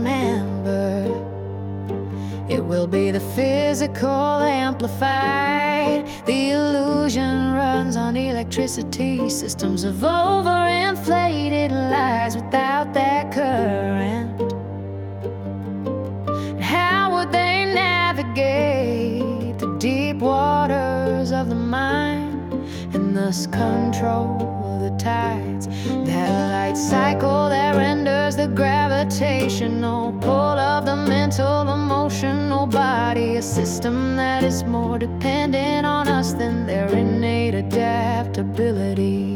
remember. It will be the physical amplified. The illusion runs on electricity, systems of overinflated lies without that current. How would they navigate the deep waters of the mind and thus control the tides? That light cycle that renders the gravitational pull of the mental, emotional body, a system that is more dependent on us than their innate adaptability.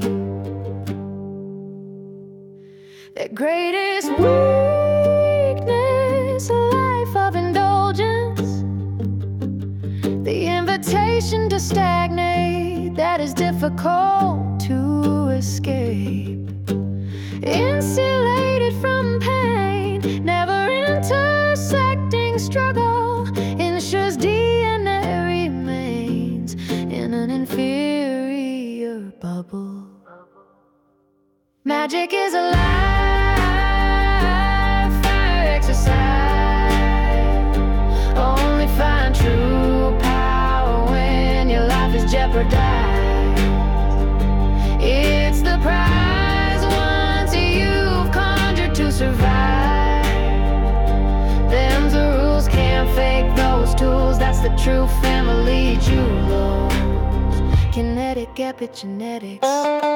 Their greatest weakness, a life of indulgence, the invitation to stagnate that is difficult to escape. Insulated from pain, never intersecting struggle, ensures DNA remains in an inferior bubble. Magic is a life fire exercise. Only find true power when your life is jeopardized. It's the prize once you've conjured to survive. Them's the rules, can't fake those tools. That's the true family jewels. Kinetic epigenetics.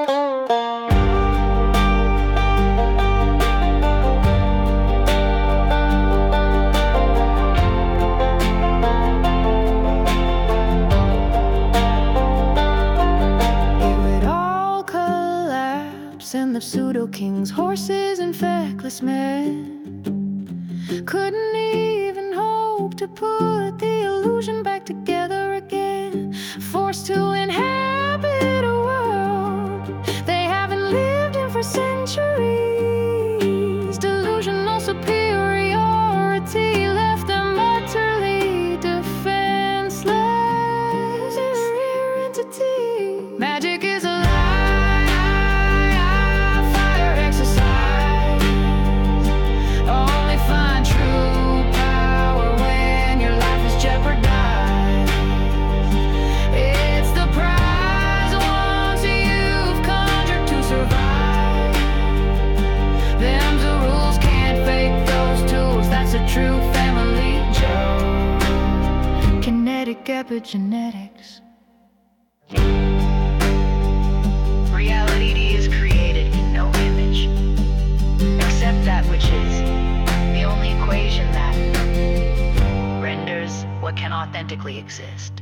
And the pseudo-kings, horses and feckless men couldn't even hope to put the illusion back together again. Forced to inhabit a world they haven't lived in for centuries. Delusional superiority left them utterly defenseless. A rare entity. Magic is a true family joke. Kinetic epigenetics. Reality is created in no image, except that which is, the only equation that renders what can authentically exist.